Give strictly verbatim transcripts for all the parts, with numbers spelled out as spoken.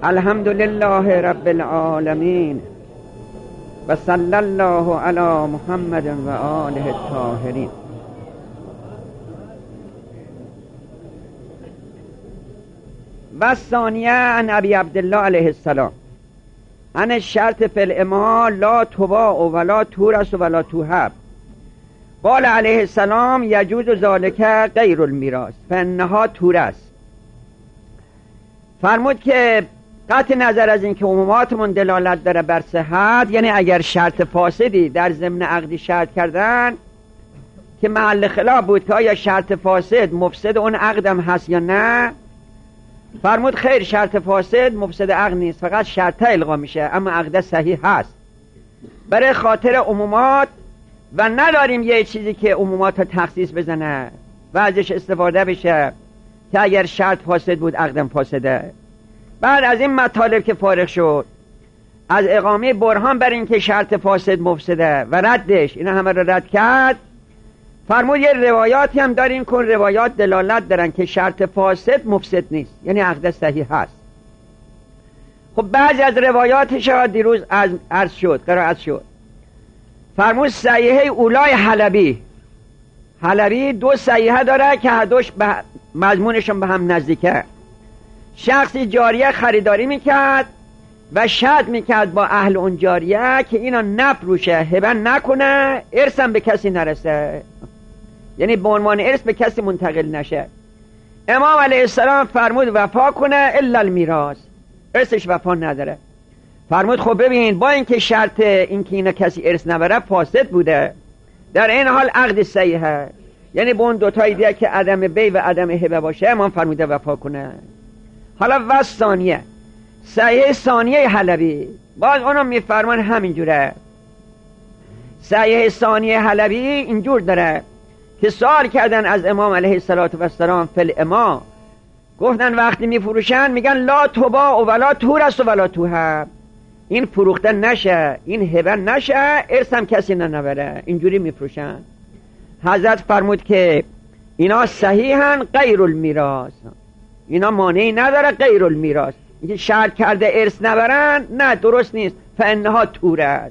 الحمد لله رب العالمین و صلی الله علی محمد و آله الطاهرین. و ثانیه عن ابی عبدالله علیه السلام عن الشرط فی الاماء لا تباع ولا تورث ولا توهب. قال علیه السلام یجوز ذلک غیر المیراث فانها تورث. فرمود که قطع نظر از این که عموماتمون دلالت داره بر صحت، یعنی اگر شرط فاسدی در ضمن عقدی شرط کردن که محل خلاف بود که آیا شرط فاسد مفسد اون عقدم هست یا نه، فرمود خیر، شرط فاسد مفسد عقد نیست، فقط شرط الغا میشه اما عقد صحیح هست. برای خاطر عمومات و نداریم یه چیزی که عمومات رو تخصیص بزنه و ازش استفاده بشه که اگر شرط فاسد بود عقدم فاسده. بعد از این مطالب که فارغ شد از اقامه برهان بر این که شرط فاسد مفسده و ردش، اینا همه رو رد کرد، فرمود یه روایاتی هم داریم که روایات دلالت دارن که شرط فاسد مفسد نیست، یعنی عقد صحیح هست. خب بعضی از روایاتش ها دیروز از عرض شد قرائت شد. فرمود صحیحه اولای حلبی، حلبی دو صحیحه داره که هر دوش به مضمونشون به هم نزدیکه. شخصی جاریه خریداری میکرد و شرط میکرد با اهل اون جاریه که اینا نفروشه، هبه نکنه، ارثم به کسی نرسه، یعنی به عنوان ارث به کسی منتقل نشه. امام علیه السلام فرمود وفا کنه الا المیراث، ارثش وفا نداره. فرمود خب ببین، با اینکه شرط اینکه اینا کسی ارث نبره فاسد بوده، در این حال عقد صحیحه، یعنی به اون دوتایی دیگه که عدم بی و عدم هبه باشه امام فرموده وفا کنه. حالا و ثانیه صحیح ثانیه حلبی، باز اونم میفرمان همینجوره. صحیح ثانیه حلبی اینجور داره که سوال کردن از امام علیه السلام فی الاماء، گفتن وقتی میفروشن میگن لا تباع ولا تورث ولا توهب، این فروخته نشه، این هبه نشه، ارث هم کسی ننبره، اینجوری میفروشن. حضرت فرمود که اینا صحیحن غیر المیراث، اینا مانعی نداره غیر المیراث، اینکه شرط کرده ارث نبرن نه درست نیست، فانها تورث.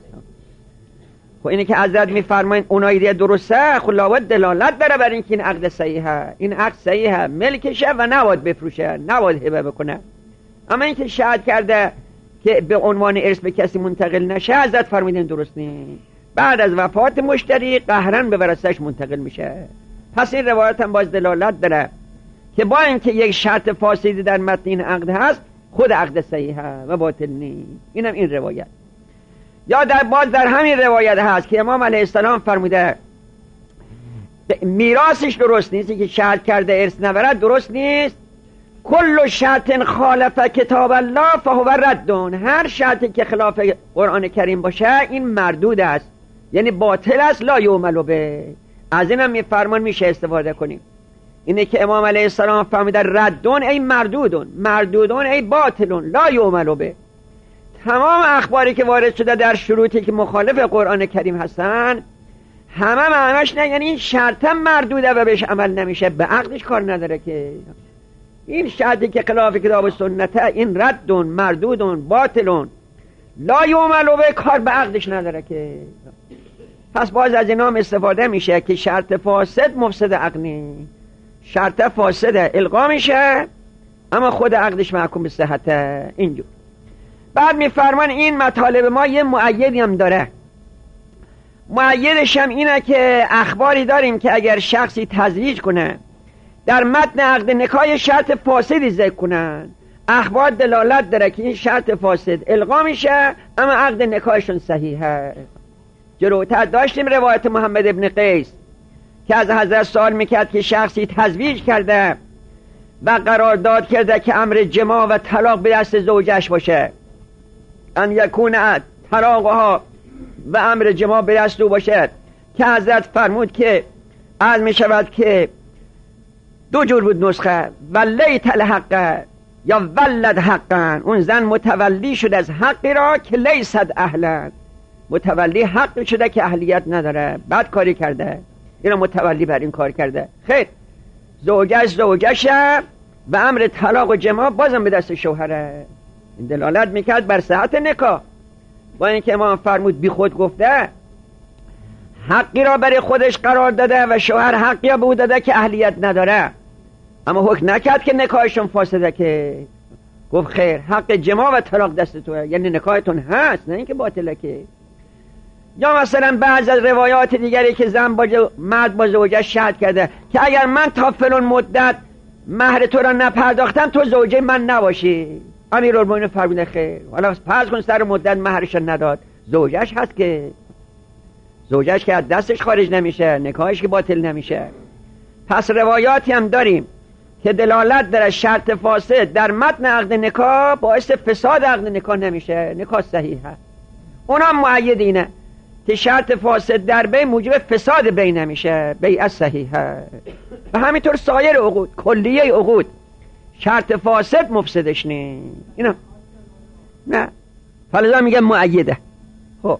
خب اینه که حضرت میفرمایند اونایی دیگه درسته، خب لابد دلالت داره بر اینکه این عقد صحیحه، این عقد صحیحه، ملکشه و نباید بفروشه، نباید هبه بکنه. اما اینکه شرط کرده که به عنوان ارث به کسی منتقل نشه، حضرت فرمودن درست نیست، بعد از وفات مشتری قهرن به ورثه‌اش منتقل میشه. پس این روایت هم باز دلالت داره که با اینکه یک شرط فاسدی در متن این عقد هست، خود عقد صحیحه و باطل نیست. اینم این روایت. یا در باز در همین روایت هست که امام علیه السلام فرموده میراثش درست نیست، که شرط کرده ارث نبرد درست نیست. کل شرط خالف کتاب الله فهو رد، هر شرطی که خلاف قرآن کریم باشه این مردود است، یعنی باطل است، لا یعمل به. از اینم میفرمان میشه استفاده کنیم. اینه که امام علیه السلام فرموده ردون ای مردودون، مردودون ای باطلون، لا یعمل به. تمام اخباری که وارد شده در شروطی که مخالف قرآن کریم هستن همه معناش نه، یعنی این شرط مردوده و بهش عمل نمیشه، به عقدش کار نداره. که این شرطی که خلاف کتاب و سنته این ردون مردودون باطلون لا یعمل به، کار به عقدش نداره. که پس باز از اینا هم استفاده میشه که شرط فاسد مفسد عقد نیست، شرط فاسد الغا میشه اما خود عقدش محکوم به صحته. اینجور بعد میفرمان این مطالب ما یه مؤیدی هم داره. مؤیدش هم اینه که اخباری داریم که اگر شخصی تزویج کنه در متن عقد نکاح شرط فاسدی ذکر کنن، اخبار دلالت داره که این شرط فاسد الغا میشه اما عقد نکاحشون صحیحه. جلوتر داشتیم روایت محمد ابن قیس که از حضرت سوال میکرد که شخصی تزویج کرده و قرارداد کرده که امر جماع و طلاق به دست زوجش باشه، ان یکون طلاقها و امر جماع به دست او باشه، که حضرت فرمود که از میشود که دو جور بود نسخه، ولیت الحق یا ولد حقا، اون زن متولی شد از حقی را که لیست اهلا، متولی حق شده که اهلیت نداره، بد کاری کرده، اینا متولی بر این کار کرده. خیر، زوجش زوجشه و امر طلاق و جماع بازم به دست شوهره. این دلالت میکرد بر صحت نکاح. با اینکه امام فرمود بی خود گفته، حقی را برای خودش قرار داده و شوهر حقی را به او داده که اهلیت نداره، اما حکم نکرد که نکاحشون فاسده، که گفت خیر حق جماع و طلاق دست توه، یعنی نکاحتون هست، نه اینکه باطله. که یا مثلا بعض از روایات دیگری که زن با جو... مرد با زوجش شهد کرده که اگر من تا فلان مدت مهر تو را نپرداختم تو زوجه من نباشی. امیرالمومنین فرموده خیر، حالا فرض کن سر مدت مهرش نداد، زوجش هست، که زوجش که از دستش خارج نمیشه، نکاحش که باطل نمیشه. پس روایاتی هم داریم که دلالت داره شرط فاسد در متن عقد نکاح باعث فساد عقد نکاح نمیشه، نکاح صحیح هست. اونم مؤید اینه که شرط فاسد در بی موجب فساد بی نمیشه، بیعت صحیح هست. و همینطور سایر عقود، کلیه عقود شرط فاسد مفسدش نی، اینا نه، فلذا میگه مؤیده. خب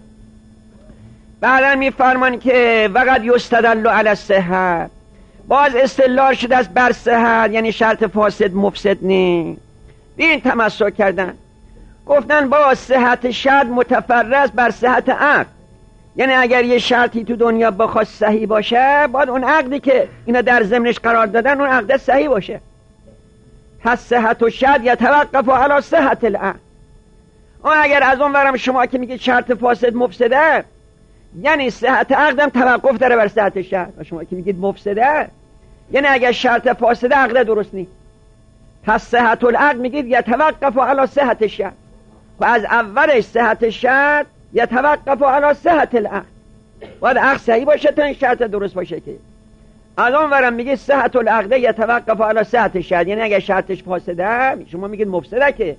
بعدا میفرمان که وقد یستدل علی الصحه، باز استدلال شده است بر صحت، یعنی شرط فاسد مفسد نی. این تمسک کردن، گفتن با صحت شرط متفرض بر صحت عقد، یعنی اگر یه شرطی تو دنیا بخواد صحیح باشه، باید اون عقدی که اینا در ضمنش قرار دادن اون عقد صحیح باشه. پس صحت و شرط یتوقف علی صحت العقد. اون اگر از اون ورم شما که میگید شرط فاسد مفسده، یعنی صحت عقدم توقف داره بر صحت شرط. و شما که میگید مفسده، یعنی اگر شرط فاسده عقد درست نیست. پس صحت العقد میگید یتوقف علی صحت شرط، و از اولش صحت شرط یتوقف علی صحت العقد، باید عقد صحیح باشه تا این شرط درست باشه. که از اون ورم میگید صحت العقد یتوقف علی صحت شرط، یعنی اگر شرطش فاسده شما میگید مفسده. که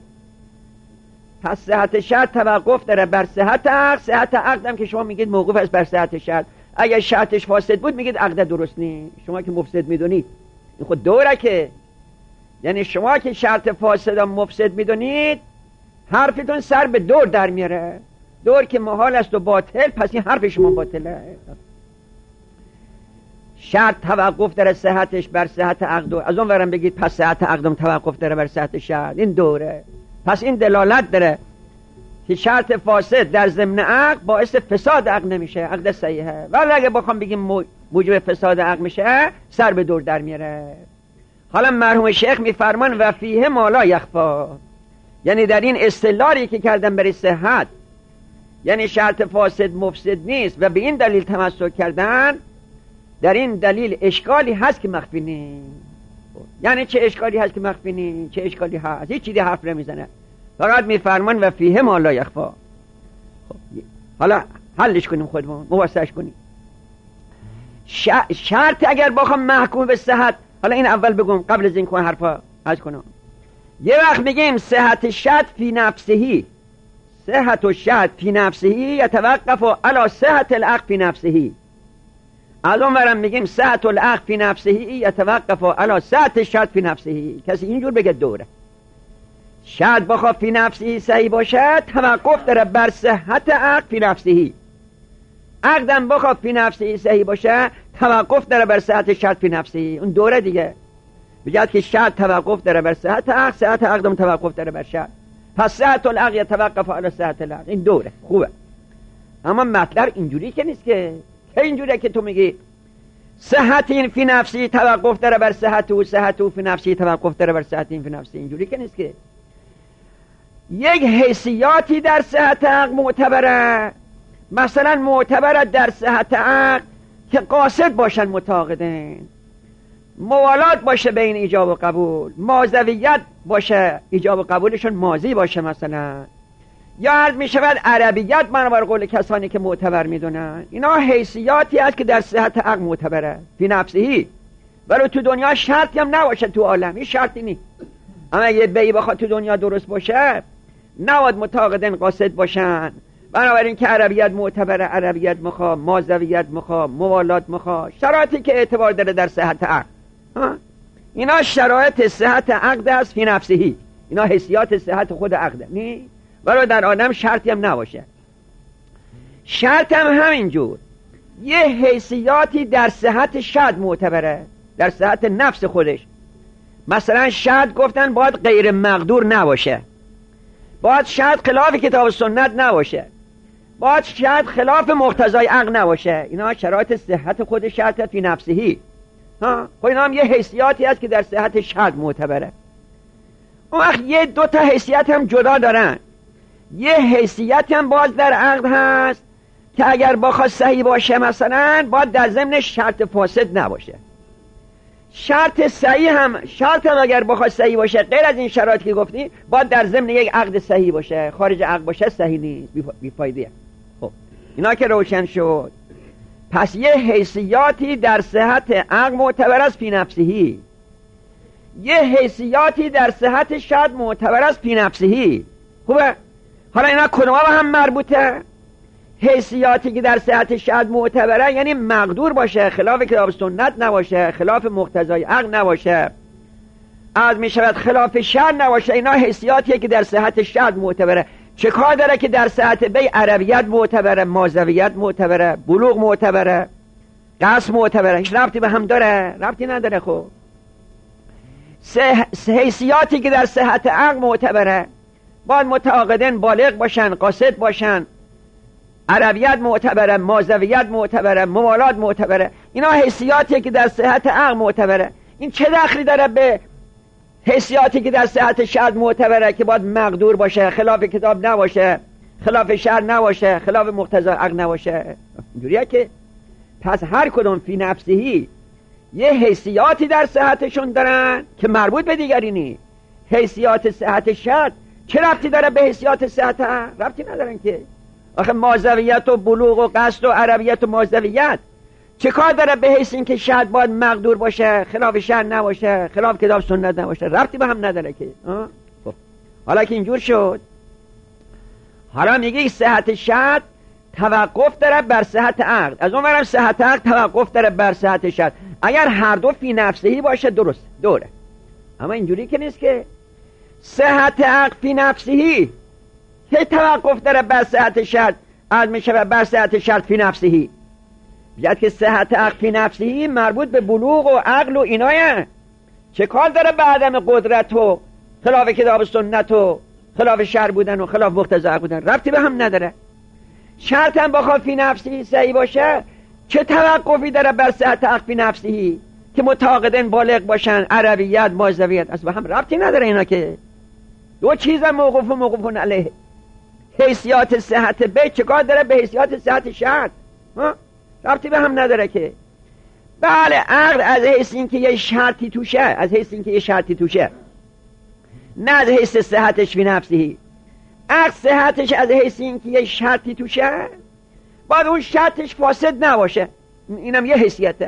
پس صحت شرط توقف داره بر صحت عقد، صحت عقد هم که شما میگید موقوف است بر صحت شرط. اگر شرطش فاسد بود میگید عقد درست نیست، شما که مفسد میدونید. این خود دوره، که یعنی شما که شرط فاسد و مفسد میدونید حرفتون سر به دور در میاره. دور که محال است و باطل، پس این حرف شما باطله. شرط توقف داره صحتش بر صحت عقد، از اون ورم بگید پس صحت عقدم توقف داره بر صحت شرط. این دوره. پس این دلالت داره که شرط فاسد در ضمن عقد باعث فساد عقد نمیشه، عقد صحیحه. ولی اگه بخوام بگیم موجب فساد عقد میشه، سر به دور در میاره. حالا مرحوم شیخ میفرمان و فیه ما لا یخفا، یعنی در این استدلالی که کردن برای صحت، یعنی شرط فاسد مفسد نیست و به این دلیل تمسک کردن، در این دلیل اشکالی هست که مخفی نیست. یعنی چه اشکالی هست که مخفی نیست؟ چه اشکالی هست؟ هیچ چیزی حرف نمیزنه، فقط میفرمان و فیه ما لا یخفا. حالا حلش کنیم خودمون، مواسطش کنیم. شرط اگر بخوام محکوم به صحت، حالا این اول بگم قبل از این که حرفا از کنم. یه وقت میگیم صحت شرط فی نفسهی، صحت و شرط فی نفسهی یتوقف علی صحت العقد فی نفسهی. از اون ورم میگیم صحت العقد فی نفسهی یتوقف علی صحت شرط فی نفسهی. کسی اینجور بگه دوره. شرط بخواد فی نفسهی صحیح باشه، توقف داره بر صحت عقد فی نفسهی. عقدم بخواد فی نفسهی صحیح باشه، توقف داره بر صحت شرط فی نفسهی. اون دوره دیگه. بجد که شرط توقف داره بر صحت عقد، صحت عقدم توقف داره بر شرط. پس صحت العقد یتوقف علی صحت العقد. این دوره خوبه. اما مطلب اینجوری که نیست. که که اینجوریه که تو میگی صحت این فی نفسی توقف داره بر صحت او، صحت او فی نفسی توقف داره بر صحت این فی نفسی. اینجوری که نیست. که یک حیثیاتی در صحت عقد معتبره. مثلا معتبره در صحت عقد که قاصد باشن متعاقدین، موالات باشه بین ایجاب و قبول، مازویت باشه ایجاب و قبولشون ماضی باشه مثلا، یا عرض می شود عربیت بنابر قول کسانی که معتبر میدونن. اینا حیثیاتی هست که در صحت عقد معتبره فی نفسهی، ولی تو دنیا شرطی هم نباشه. تو عالم این شرطی نیست. اما یه بیعی بخواد تو دنیا درست باشه، نباید متعاقدین قاصد باشن. بنابراین که عربیت معتبره، عربیت مخواه، مازویت مخواه، موالات مخواه، شرایطی که اعتبار داره در صحت عقد. اینا شرایط صحت عقد است فی نفسهی. اینا حیثیات صحت خود عقده نی، ولی در آدم شرطی هم نباشه. شرط هم همینجور یه حیثیاتی در صحت شرط معتبره، در صحت نفس خودش. مثلا شرط گفتن باید غیر مقدور نباشه. باید شرط خلاف کتاب سنت نباشه، باید شرط خلاف مقتضای عقل نباشه. اینا شرایط صحت خود شرط فی نفسهی. ها خب اینا هم یه حیثیاتی هست که در صحت شرط معتبره. اون وقت یه دو تا حیثیت هم جدا دارن. یه حیثیت هم باز در عقد هست که اگر بخواد صحیح باشه مثلا باید در ضمن شرط فاسد نباشه. شرط صحیح هم شرط هم اگر بخواد صحیح باشه غیر از این شرایطی که گفتی باید در ضمن یک عقد صحیح باشه. خارج عقد باشه صحیح نیست، بی فایده. خب اینا که روشن شد، پس یه حیثیاتی در صحت عقد معتبر است فی نفسهی، یه حیثیاتی در صحت شرط معتبر است فی نفسهی. خوبه؟ حالا اینا کدوم با هم مربوطه؟ حیثیاتی که در صحت شرط معتبره یعنی مقدور باشه، خلاف کتاب سنت نباشه، خلاف مقتضای عقل نباشه، از می شود خلاف شرط نباشه. اینا حیثیاتیه که در صحت شرط معتبره. چه کار داره که در صحت بی عربیت معتبره، مازویت معتبره، بلوغ معتبره، قصد معتبره؟ هیچ ربطی به هم داره؟ ربطی نداره. خب سه حیثیاتی که در صحت عقل معتبره باید متعاقدین بالغ باشن، قاصد باشن، عربیت معتبره، مازویت معتبره، موالات معتبره. اینا حیثیاتی که در صحت عقل معتبره. این چه دخلی داره به حیثیاتی که در صحت شرط معتبره که باید مقدور باشه، خلاف کتاب نباشه، خلاف شرط نباشه، خلاف مقتضای عقل نباشه؟ اینجوریه که پس هر کدوم فی نفسهی یه حیثیاتی در صحتشون دارن که مربوط به دیگری نیست. حیثیات صحت شرط چه ربطی داره به حیثیات صحت عقل؟ ربطی ندارن که. آخه مازویت و بلوغ و قصد و عربیت و مازویت چه کار داره به حیث این که شرط باید مقدور باشه، خلاف شرط نباشه، خلاف کتاب سنت نباشه؟ ربطی به هم نداره که. خب حالا که اینجور شد، حالا میگه صحت شرط توقف داره بر صحت عقد، از اون برم صحت عقد توقف داره بر صحت شرط. اگر هر دو فی نفسهی باشه درست دوره، اما اینجوری که نیست که صحت عقد فی نفسهی که توقف داره بر صحت شرط، از میشه بر صحت شرط فی نفسهی. بیاد که صحت عقل فی نفسهی مربوط به بلوغ و عقل و اینایه. چه کار داره به عدم قدرت و خلاف کتاب سنت و خلاف شرع بودن و خلاف مقتضای عقل بودن؟ ربطی به هم نداره. شرط هم بخواد فی نفسهی صحیح باشه چه توقفی داره بر صحت عقل فی نفسهی که متعاقدین بالغ باشن، عربیت مازویت؟ اصلا به هم ربطی نداره اینا که. دو چیز هم موقوف و موقوفون علیه. حیثیات صحت بیت چه کار داره به حیثیات صحت شرط؟ ربطی به هم نداره که. بله عقل از حیث این که یه شرطی توشه، از حیث این که یه شرطی توشه، نه از حیث صحتش فی نفسهی. عقل صحتش از حیث این که یه شرطی توشه باید اون شرطش فاسد نباشه. اینم یه حیثیته.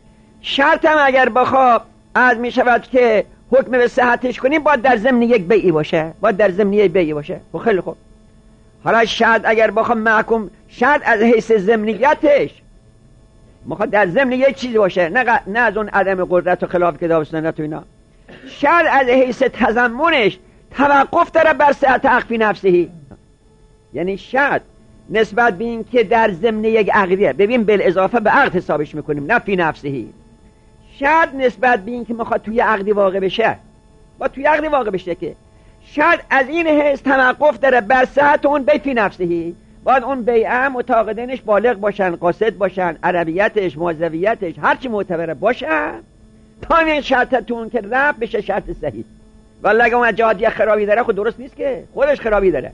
شرط هم اگر بخواب از می شود که حکم به صحتش کنیم باید در ضمن یک بیعی باشه، باید در ضمن یک بیعی باشه. خیلی خوب، حالا شرط اگر بخوام محکوم، شرط از حیث ضمنیتش میخواد در ضمن یک چیزی باشه، نه نه از اون عدم قدرت و خلاف کتاب سنت و اینا. شرط از حیث تضمنش توقف داره بر صحت عقل فی نفسهی. یعنی شرط نسبت به این که در ضمن یک عقدیه، ببین بالاضافه به عقد حسابش میکنیم، نه فی نفسهی. شرط نسبت به این که میخواد توی عقدی واقع بشه، با توی عقدی واقع بشه که شرط از این حیث توقف داره بر صحت اون بیع فی نفسهی. باید اون بیعه متعاقدینش بالغ باشن، قاصد باشن، عربیتش، مازویتش، هرچی معتبره باشه تا این شرطتون که رفت بشه شرط صحیح. ولی اگه اون جهادی خرابی داره خود درست نیست که، خودش خرابی داره.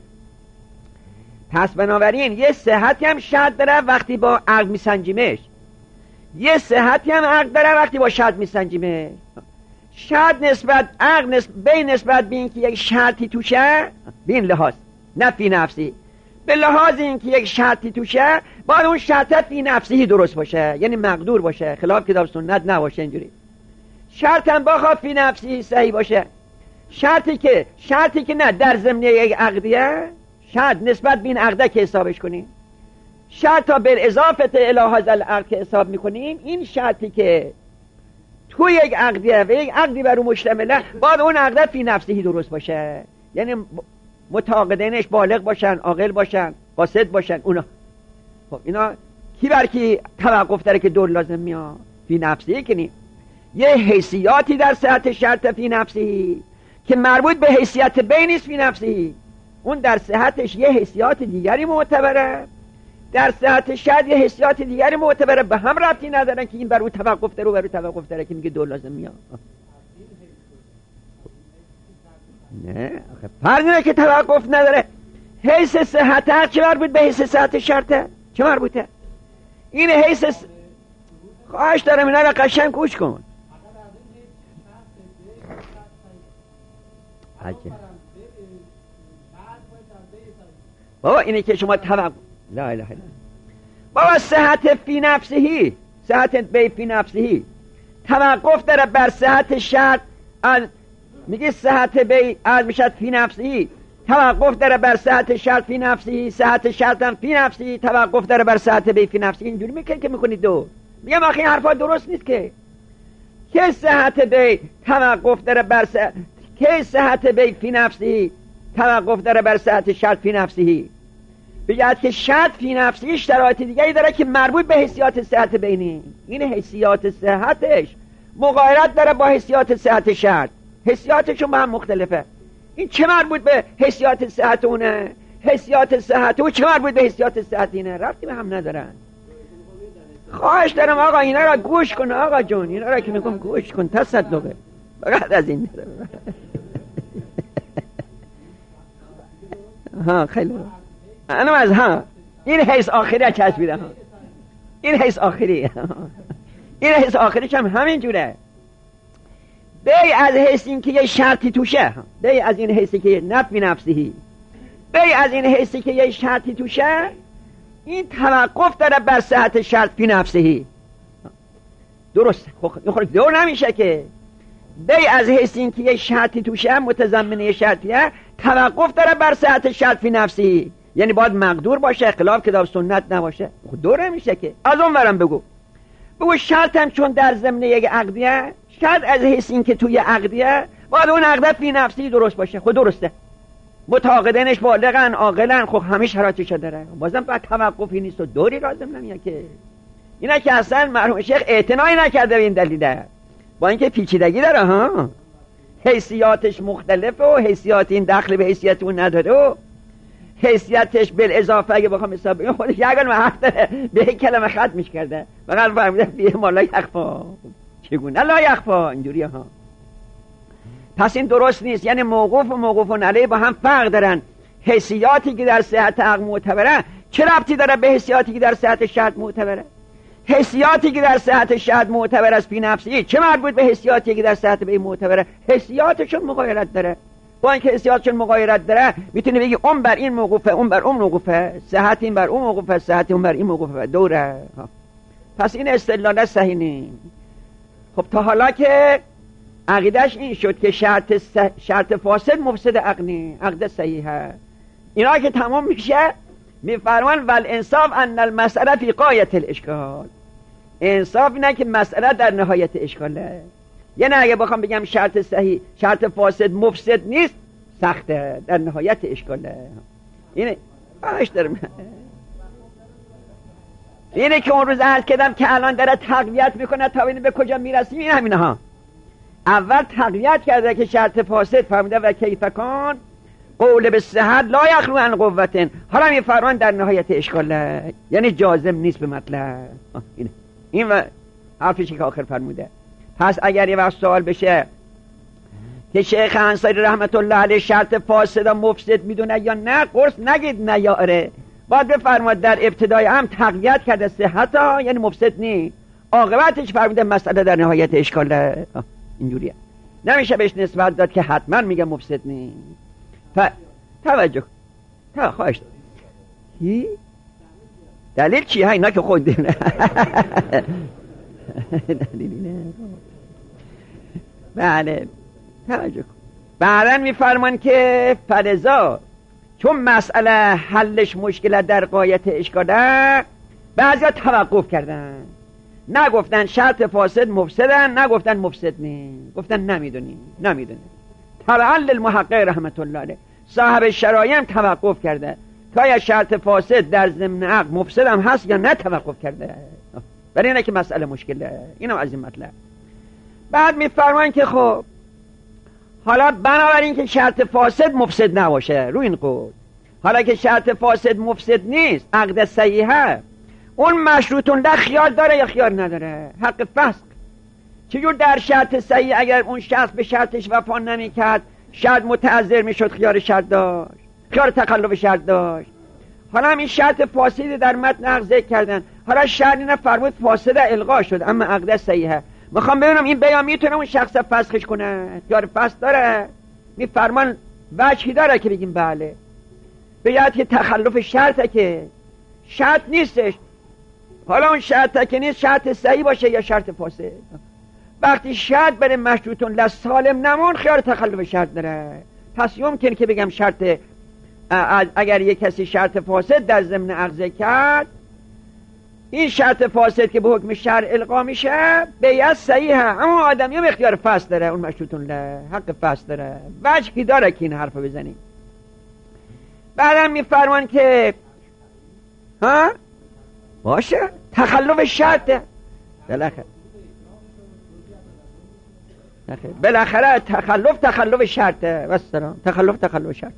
پس بنابراین یه صحتی هم شرط داره وقتی با عقد میسنجیمش، یه صحتی هم عقد داره وقتی با شرط میسنجیمش. شرط نسبت عقد نسبت بین نسبت به اینکه یک شرطی توشه بین لحاظ، نه فی نفسی. به لحاظ اینکه یک شرطی توشه باید اون شرط فی نفسی درست باشه، یعنی مقدور باشه، خلاف کتاب سنت نباشه. اینجوری شرط هم بخواد فی نفسی صحیح باشه. شرطی که شرطی که نه در ضمن یک عقدیه، شرط نسبت به این عقده که حسابش کنیم، شرط تا بالاضافه الی هذا العقد که حساب میکنیم، این شرطی که تو یک عقدیه و یک عقدی بر اون مشتمله باید اون عقده فی نفسی درست باشه، یعنی متعاقدینش بالغ باشن، عاقل باشن، قاصد باشن. اونا خب اینا کی بر کی توقف داره که دور لازم میاد؟ فی نفسی کنیم. یه حیثیاتی در صحت شرط فی نفسی که مربوط به حیثیت بین نیست فی نفسی. اون در صحتش یه حیثیات دیگری معتبره، در صحت شرط یه حیثیات دیگری معتبره، به هم ربطی ندارن که این بر او توقف داره و بر او توقف داره که میگه دو لازم میاد. نه فرق اینه که توقف نداره. حیث صحت چه مربوط به حیث صحت شرطه؟ چه مربوطه؟ این حیث س... خواهش دارم اینا رو قشنگ گوش کن. عجب بابا اینه که شما توقف لا اله الا بابا صحت فی نفسهی، صحت بی فی نفسهی توقف داره بر صحت شرط. از میگه صحت بی از میشد فی نفسهی توقف داره بر صحت شرط فی نفسهی، صحت شرط هم فی نفسهی توقف داره بر صحت بی فی نفسهی. اینجوری میکنی که میکنید دو میگم آخه این حرفا درست نیست که که صحت بی توقف داره بر صحت که صحت بی فی نفسهی توقف داره بر صحت شرط فی نفسهی. بگید که شرط فی نفسهی شرایط دیگری داره که مربوط به حیثیات صحت بینی. این حیثیات صحتش مغایرت داره با حیثیات صحت شرط، حیثیاتشون با هم مختلفه. این چه مربوط به حیثیات صحت اونه؟ حیثیات صحت او چه مربوط به حیثیات صحت اینه؟ ربطی به هم ندارن. خواهش دارم آقا اینا را گوش کن آقا جون، اینا را که میگم گوش کن تصدقه فقط از این ها خیلی انا از ها این حیث آخری چسبیده ها، این حیث آخری این حیث آخریش هم همین جوره. بی از حیث این که یه شرطی توشه، بی از این حیثی که نفی نفسهی، بی از این حیثی که یه شرطی توشه این توقف داره بر صحت شرط فی نفسهی. درست خب دور نمیشه که بی از حیث این که یه شرطی توشه متضمنه شرطیه توقف داره بر صحت شرط فی نفسهی، یعنی باید مقدور باشه، خلاف کتاب سنت نباشه. خب دور نمیشه که. از اون برم بگو بگو شرط هم چون در ضمن یک عقدیه، شرط از حیث این که توی عقدیه باید اون عقده فی نفسی درست باشه. خود درسته، متعاقدینش بالغن عاقلن، خب همه شرایطش داره، بازم بعد توقفی نیست و دوری لازم نمیاد که. اینا که اصلا مرحوم شیخ اعتنایی نکرده به این دلیله، با اینکه پیچیدگی داره ها، حیثیاتش مختلفه و حیثیات این دخل به حیثیت اون نداره و حیثیتش بالاضافه اگه بخوام حساب بگم خودش یگان محق داره به یک کلمه ختمش کرده فقط فرموده فیه ما لا یخفا. چگونه لا یخفا؟ اینجوری ها. پس این درست نیست، یعنی موقوف و موقوفون علیه با هم فرق دارن. حیثیاتی که در صحت عقد معتبره چه ربطی داره به حیثیاتی که در صحت شرط معتبره؟ حیثیاتی که در صحت شرط معتبر است فی نفسی چه مربوط به حیثیاتی که در صحت بی معتبره؟ حیثیاتشون مغایرت داره. با اینکه حیثیاتشون مغایرت داره میتونی بگی اون بر این موقوفه اون بر اون موقوفه، صحت این بر اون موقوفه صحت اون بر این موقوفه، دوره. پس این استدلال صحیح نیست. خب تا حالا که عقیدش این شد که شرط س... شرط فاسد مفسد عقدی، عقد صحیحه، اینا که تمام میشه میفرمان ول انصاف ان المسئله فی غایت الاشکال. انصاف اینه که مسئله در نهایت اشکاله. یعنی اگه بخوام بگم شرط صحیح شرط فاسد مفسد نیست، سخته، در نهایت اشکاله. اینه باش دارم اینه که اون روز عرض کردم که الان داره تقویت میکنه تا ببینیم به کجا میرسیم. این همینه ها. اول تقویت کرده که شرط فاسد فرموده و کیف کان قول به صحت لا یخلو عن قوتن، حالا می فرمان در نهایت اشکاله، یعنی جازم نیست به مطلب. اینه این و حرفشی که آخر فرموده. پس اگر یه وقت سوال بشه که شیخ انصاری رحمت الله علیه شرط فاسد و مفسد میدونه یا نه، قرص نگید نه یا اره، باید بفرماد در ابتدای هم تقویت کرده صحت ها یعنی مفسد نی، عاقبتش فرموده مسئله در نهایت اشکاله. اینجوریه، نمیشه بهش نسبت داد که حتما میگه مفسد نی. ف... توجه تا خواهش کی؟ دلیل چی؟ ها اینا که خود دلیل نه. بله توجه کن. بعدا میفرمان که فرضا چون مسئله حلش مشکل در غایت اشکاله، بعضیا توقف کردن، نگفتن شرط فاسد مفسدن، نگفتن مفسد نی، گفتن نمیدونی نمیدونی. طبعا للمحقق رحمت الله علیه صاحب شرایع توقف کرده تا یا شرط فاسد در ضمن عقد مفسد هم هست یا نه، توقف کرده. برای اینه که مسئله مشکله. اینم از این مطلب. بعد میفرمان که خب حالا بنابراین که شرط فاسد مفسد نباشه رو این قول، حالا که شرط فاسد مفسد نیست، عقد صحیحه، اون مشروطون ده خیار داره یا خیار نداره؟ حق فسخ. چجور در شرط صحیح اگر اون شخص به شرطش وفا نمی کرد شرط متعذر می شد، خیار شرط داشت، خیار تخلف شرط داشت. حالا هم این شرط فاسد در متن عقد ذکر کردن، حالا شرط اینه فرمود فاسد الغا شد اما عقد صحیحه. میخوام ببینم این بیان میتونه اون شخص فسخش کنه؟ خیار فسخ داره؟ می فرمان وجهی داره که بگیم بله؟ بیاد که تخلف شرطه که شرط نیستش. حالا اون شرطه که نیست شرط صحیح باشه یا شرط فاسد؟ وقتی شرط بره مشروطون لسالم نمون خیار تخلف شرط داره. پس یمکن که بگم شرط اگر یک کسی شرط فاسد در ضمن عقد کرد، این شرط فاسد که به حکم شرع القا میشه بیعت صحیحه، اما آدمی هم اختیار فسخ داره، اون مشروطون له حق فسخ داره. وجهی داره که این حرفو بزنیم. بعدم میفرمان که ها باشه تخلف شرطه، بالاخره بالاخره تخلف تخلف شرطه. والسلام. تخلف تخلف شرط.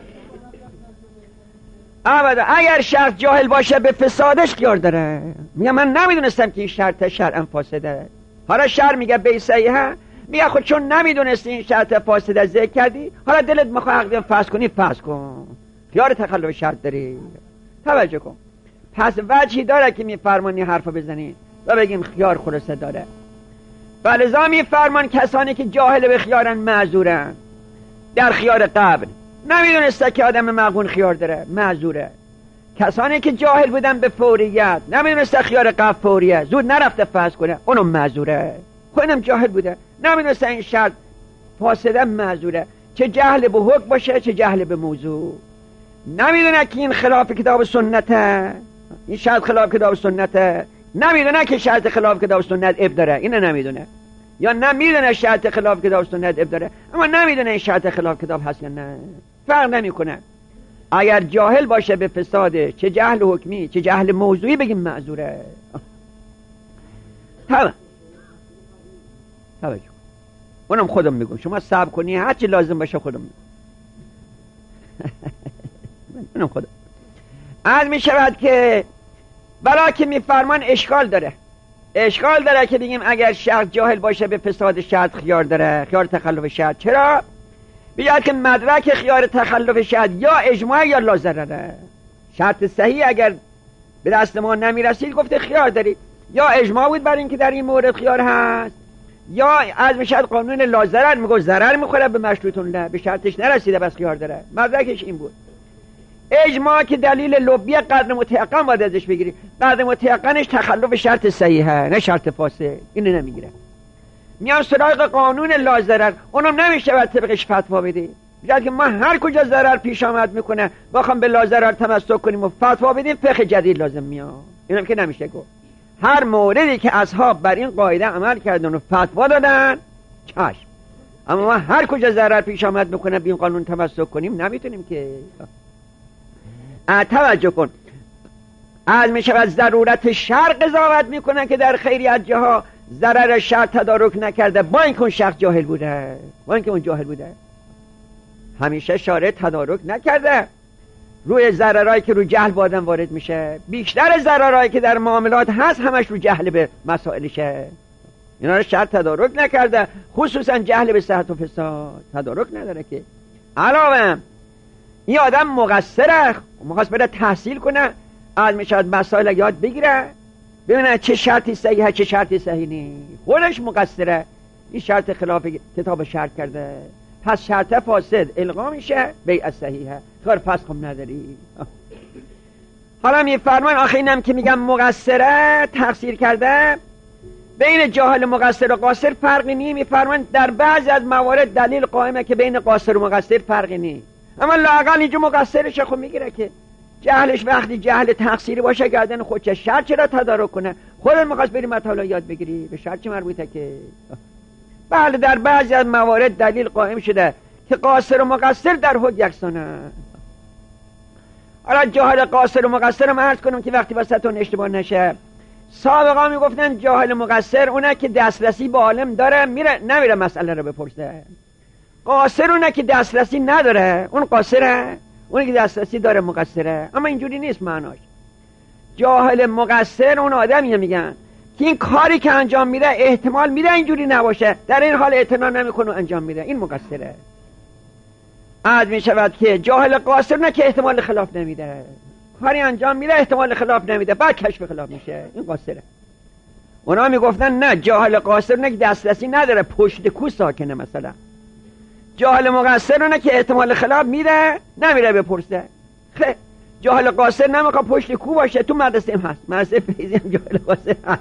ابدا اگر شخص جاهل باشه به فسادش خیار داره. میگه من نمیدونستم که این شرط شرعا فاسده. حالا شرع میگه بی صحیحه، میگه خود چون نمیدونستی این شرط فاسده ذکر کردی، حالا دلت میخواد عقد فسخ کنی فسخ کن، خیار تخلف شرط داری. توجه کن. پس وجهی داره که میفرمانی حرفو بزنی و بگیم خیار خلاصه داره. فلذا میفرمان کسانی که جاهل به خیارن معذورن. در خیار قبل نمیدونسته که آدم مغبون خیار داره، معذوره. کسانی که جاهل بودن به فوریت، نمیدونسته خیار قبل فوریه، زود نرفته فسخ کنه، اونم معذوره. خودم جاهل بوده نمیدونسته این شرط فاسده، معذوره. چه جهل به حکم باشه چه جهل به موضوع. نمیدونه که این خلاف کتاب سنته، این شرط خلاف کتاب سنته، نمیدونه که شرط خلاف کتاب سنت اب داره، اینو نمیدونه. یا نمیدونه شرط خلاف کتاب سنت اب داره اما نمیدونه این شرط خلاف کتاب هست یا نه، فرق نمیکنه. اگر جاهل باشه به فساده، چه جهل حکمی چه جهل موضوعی، بگیم معذوره. تمام. توجه. اونم خودم میگم، شما صبر کنی هر چی لازم باشه خودم میگم. اونم خودم. عرض میشود که بلا که میفرمان اشکال داره. اشکال داره که بگیم اگر شخص جاهل باشه به فساد شرط خیار داره، خیار تخلف شرط. چرا؟ بیاد که مدرک خیار تخلف شرط یا اجماع یا لازرره. شرط صحیح اگر به دست ما نمیرسید گفته خیار داری، یا اجماع بود بر این که در این مورد خیار هست، یا از میشد قانون لازرر میگه ضرر میخوره به مشروطون له، به شرطش نرسیده بس خیار داره. مدرکش این بود. اجماع که دلیل لبی قدر متیقن باید ازش بگیری، قدر متیقنش تخلف شرط صحیحه نه شرط فاسد، اینو نمیگیره. میان سراغ قانون لازرر، اونم نمیشه باید طبقش فتوا بدی. میگه که ما هر کجا ضرر پیش آمد میکنه بخوام به لازرر تمسک کنیم و فتوا بدیم فقه جدید لازم میاد، اینم که نمیشه گفت. هر موردی که اصحاب بر این قاعده عمل کردن و فتوا دادن چشم، اما ما هر کجا ضرر پیش آمد میکنه به این قانون تمسک کنیم نمیتونیم که. توجه کن. از می شود ضرورت شرع قضاوت میکنه که در خیلی از جاها ضرر شرع تدارک نکرده با اینکه اون شخص جاهل بوده، با اینکه اون جاهل بوده. همیشه شارع تدارک نکرده روی ضررهایی که رو جهل با آدم وارد میشه. بیشتر ضررهایی که در معاملات هست همش رو جهل به مسائلشه، اینا رو شرع تدارک نکرده، خصوصا جهل به صحت و فساد تدارک نداره که. علاوه این آدم مقصره، میخواست بره تحصیل کنه، از میشد مسائل یاد بگیره، ببینه چه شرطی صحیحه چه شرطی صحیح نیست. خودش مقصره، این شرط خلاف کتاب شرط کرده، پس شرط فاسد الغا میشه، بیع صحیحه، کار فسخ هم نداری. حالا میفرمان آخه اینم که میگم مقصره تقصیر کرده، بین جاهل مقصر و قاصر فرقی نیست. میفرمان در بعضی از موارد دلیل قائمه که بین قاصر و مقصر فرقی نیست، اما لااقل اینجا مقصرش خود میگیره که جهلش وقتی جهل تقصیری باشه گردن خودشه، شرط چرا تدارک کنه؟ خودت میخواست بری مطالعه یاد بگیری، به شرط چه مربوطه که؟ بله در بعضی از موارد دلیل قائم شده که قاصر و مقصر در حد یکسانه. حالا جاهل قاصر و مقصر رو عرض کنم که وقتی وسطون اشتباه نشه. سابقا میگفتن جاهل مقصر اونه که دسترسی به عالم داره، میره نمیره مسئله رو بپرسه. قاصرونه که دسترسی نداره، اون قاصره، اونی که دسترسی داره مقصره. اما اینجوری نیست معناش. جاهل مقصر اون آدمیه میگن که این کاری که انجام میده احتمال میده اینجوری نباشه، در این حال اعتنا نمیکنه و انجام میده، این مقصره. عاد میشود که جاهل قاصر نه که احتمال خلاف نمیده، کاری انجام میده احتمال خلاف نمیده، بعد کشف خلاف میشه، این قاصره. اونا میگفتن نه، جاهل قاصر نه که دسترسی نداره، پشت کو ساکنه. مثلا جاهل مقصر نه که احتمال خلاف میده، نمیره بپرسه. خیلی جاهل قاصر نمیخواد پشت کو باشه، تو مدرسه هم هست، مدرسه فیضی هم جاهل قاصر هست.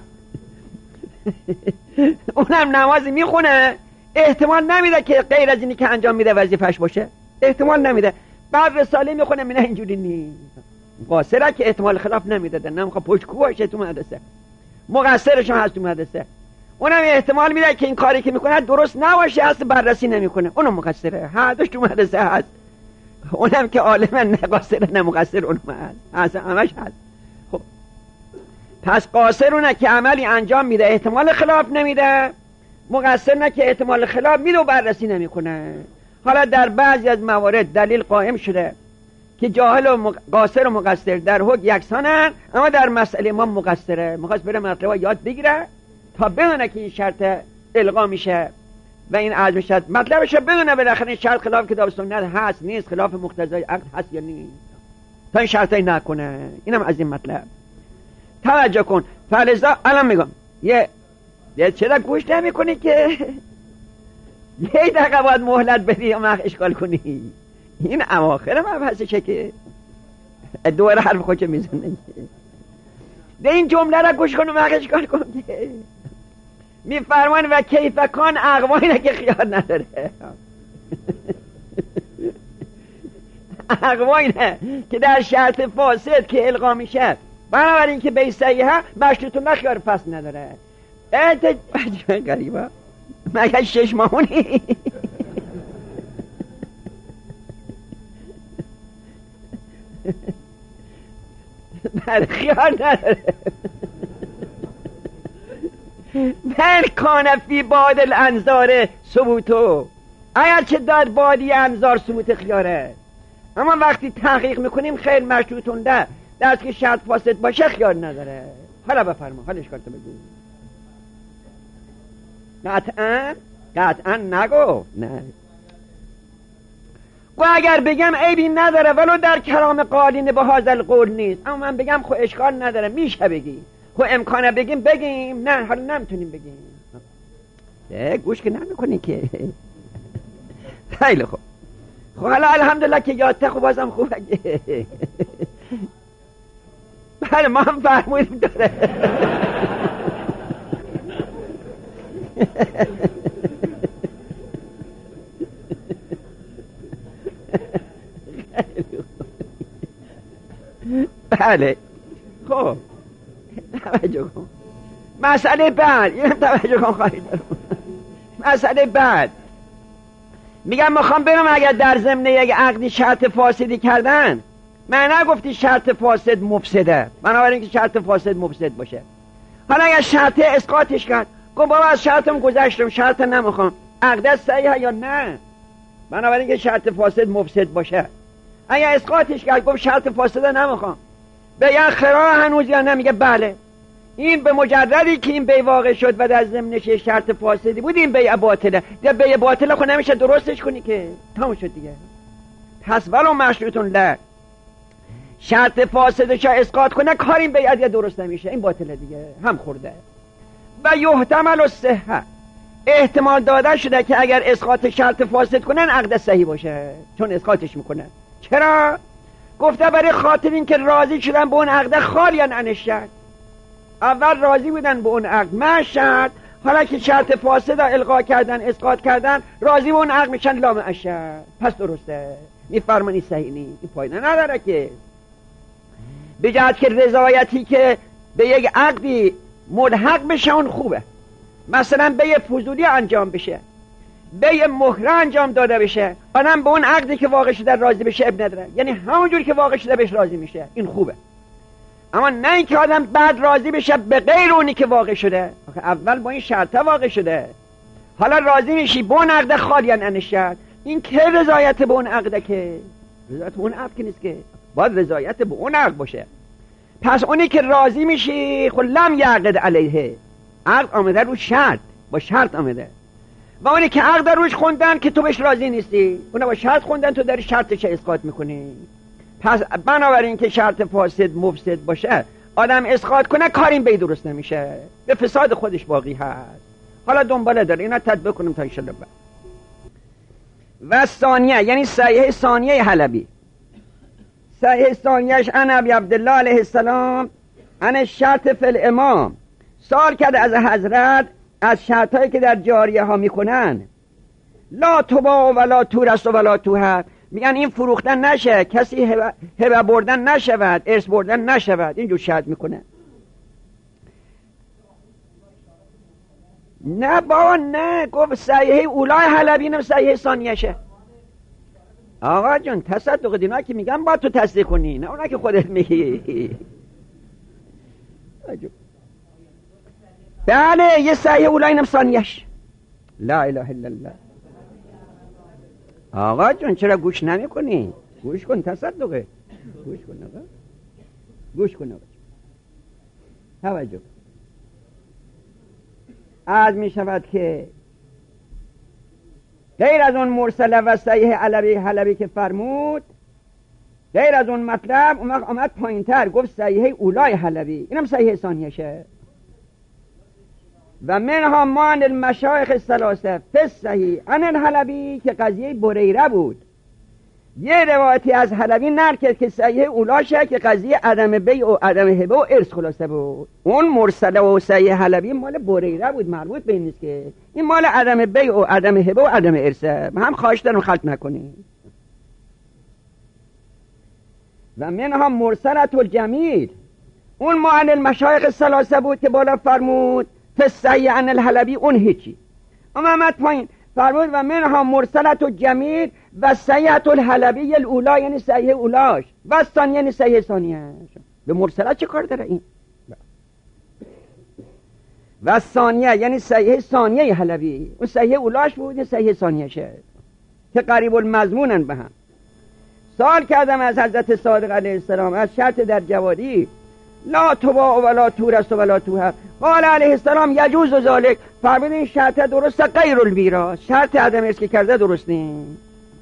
اونم نمازی میخونه، احتمال نمیده که غیر از اینی که انجام میده وظیفش باشه، احتمال نمیده. بعد رساله میخونه، میگه اینجوری نیست. قاصره که احتمال خلاف نمیده، نمیخواد پشت کو باشه تو مدرسه. مقصرش هم هست تو مدرسه، اونم احتمال میده که این کاری که میکنه درست نباشه، هست بررسی نمیکنه، اونم مقصره. هر دوش تو مدرسه هست، اونم که عالم نه قاصر نه مقصر، اونم هست، همش هست. خب پس قاصر اونه که عملی انجام میده احتمال خلاف نمیده، مقصر نه که احتمال خلاف میده و بررسی نمیکنه. حالا در بعضی از موارد دلیل قائم شده که جاهل و قاصر و مقصر در حکم یکسانن، اما در مسئله ما مقصره. میخواست بره مطلب یاد بگیره تا بدونه که این شرط الغا میشه و این عزم شد مطلبش رو بدونه بالاخره این شرط خلاف کتاب سنت هست نیست، خلاف مقتضای عقد هست یا نیست، تا این شرطایی نکنه. اینم از این مطلب توجه کن. فلذا الان میگم یه یه چرا گوش نمی کنی که یه دقیقه باید مهلت بدی یا مخ اشکال کنی؟ این اواخر مبحثشه که دوره حرف خودشو میزنه. ده این جمله را گوش کن و مخ اشکال کن که میفرمان و کیفکان اقوایی که خیال نداره. اقوایی نه که در شرط فاسد که القا میشه، بنابراین که به صحیحه مشروط الله خیار پس نداره. ات غریبه مگه شش ماهونی بر خیار نداره. من کان فی باد الانظار ثبوتو، اگر چه داد بادی انظار ثبوت خیاره، اما وقتی تحقیق میکنیم خیلی مشروطون ده دست که شرط فاسد باشه خیار نداره. حالا بفرما، حالا اشکال تو بگو. قطعا قطعا نگو نه. و اگر بگم عیبی نداره ولو در کلام قالین به هازل قول نیست، اما من بگم خو اشکال نداره میشه بگی، خو امکانه بگیم بگیم، نه حالا نمیتونیم بگیم. ده گوش که نمیکنی که. خیلی خوب. خب حالا الحمدلله که یادته خب بازم خوبه. بله ما هم فرمودیم داره. بله خب توجه کن. مسئله بعد اینم توجه کن خواهی دارم. مسئله بعد میگم میخوام برم اگر در ضمن یک عقدی شرط فاسدی کردن، من نگفتی شرط فاسد مفسده، بنابراین که شرط فاسد مفسد باشه. حالا اگر شرط اسقاطش کرد، گفت بابا از شرطم گذشتم، شرط نمیخوام، عقد صحیحه یا نه، بنابراین که شرط فاسد مفسد باشه. اگر اسقاطش کرد گفت شرط فاسده نمیخوام، به یه خرا هنوز یا نه، میگه بله این به مجردی که این بی واقع شد و در ضمنش شرط فاسدی بود این بیع باطله. ده بیع باطله خود نمیشه درستش کنی که تمام شد دیگه. پس ولو مشروطون له شرط فاسدش اسقاط کنه کار این بیع دیگه درست نمیشه، این باطله دیگه، هم خورده. و یحتمل الصحه، احتمال داده شده که اگر اسقاط شرط فاسد کنن عقد صحیح باشه، چون اسقاطش میکنه. چرا؟ گفته برای خاطر این که راضی شدن به اون عقد خالیاً عن الشرط، اول راضی بودن به اون عقد من شرط، حالا که شرط فاسد القا کردن اسقاط کردن راضی به اون عقد میشن لام الشرط، پس درسته. میفرمانی صحیح نی، این فایده نداره که بجهت که رضایتی که به یک عقدی ملحق بشه اون خوبه. مثلا به یه فضولی انجام بشه، به یه مهره انجام داده بشه، آنم به اون عقدی که واقع شده راضی بشه اب نداره، یعنی همونجور که واقع شده بهش راضی میشه، این خوبه. اما نه اینکه آدم بعد راضی بشه به غیر اونی که واقع شده. اول با این شرطه واقع شده، حالا راضی میشی با اون عقد خالی عن الشرط، این که رضایت به اون عقده، که رضایت به اون عقد که نیست، که باید رضایت به اون عقد باشه. پس اونی که راضی میشی خب لم یعقد علیه، عقد آمده رو شرط، با شرط آمده. و اونی که عقد روش خوندن که تو بهش راضی نیستی، اونا با شرط خوندن، تو داری شرطش اسقاط میکنی. پس بنابراین که شرط فاسد مفسد باشه، آدم اسقاط کنه، کاریم بی درست نمیشه، به فساد خودش باقی هست. حالا دنباله داره، اینا تطبیق کنیم تا انشالله بعد. و ثانیه یعنی صحیح ثانیه حلبی، صحیح ثانیهش ان ابی عبدالله علیه السلام ان شرط فی الامام، سوال کرده از حضرت از شرطایی که در جاریه ها میکنن، لا تباع ولا تورث ولا توهب، میگن این فروختن نشه، کسی هبه بردن نشود، ارث بردن نشود، اینجور شرط میکنه. نه بابا نه، گفت صحیح اولای حلبی، اینم صحیح ثانیشه. آقا جون تصدق دینا که میگن با تو تصدیق کنی، نه اونا که خودت میگی. بله یه صحیح اولای اینم ثانیش. لا اله الا الله. آقا جون چرا گوش نمی کنی؟ گوش کن، تصدقه. گوش کن آقا، گوش کن آقا، توجه. از می شود که غیر از اون مرسله و صحیح علوی حلبی که فرمود، غیر از اون مطلب اون وقت آمد پایین تر، گفت صحیح اولای حلبی، اینم صحیح ثانیشه. و منها مان المشایخ الثلاثه فی صحیح عن الحلبی، که قضیه بریره بود. یه روایتی از حلبی نرکد که صحیح اولاشه، که قضیه عدم بیع و عدم هبه و ارث خلاصه بود. اون مرسله و صحیح حلبی مال بریره بود، مربوط به این نیست، که این مال عدم بیع و عدم هبه و عدم ارثه. هم خواهش دارم خلط نکنی. و منها مرسلت الجمیل، اون معنی المشایخ الثلاثه بود که بالا فرمود فی صحیح عن الحلبی، اون هیچی. اما آمد پایین فرمود و منها مرسلت الجمیل و صحیح الحلبی الاولا، یعنی صحیح اولاش، و ثانیه یعنی صحیح ثانیه. به مرسلت چه کار داره این؟ و ثانیه یعنی صحیح ثانیه حلبی، اون صحیح اولاش بود، صحیح ثانیه شه، که قریب المضمونن به هم. سوال کردم از حضرت صادق علیه السلام از شرط در جواری، لا تباع ولا تورث ولا توهب، قال علیه السلام یجوز ذلک، فرمود این شرط درسته غیر المیراث، شرط عدم ارث که کرده درست نیست.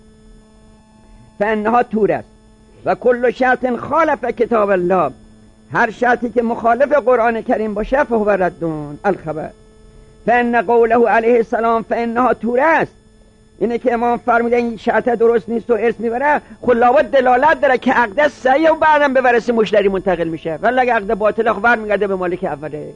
فانها تورث و کل شرط خالف کتاب الله، هر شرطی که مخالف قرآن کریم باشه فهو ردون الخبر. فان قوله علیه السلام فانها تورث، اینه که امام فرموده این شرط درست نیست و ارث میبره، خلابت دلالت داره که عقد صحیح و بعدم به ورثه مشتری منتقل میشه، ولی اگه عقد باطله خب برمیگرده به مالک اولش.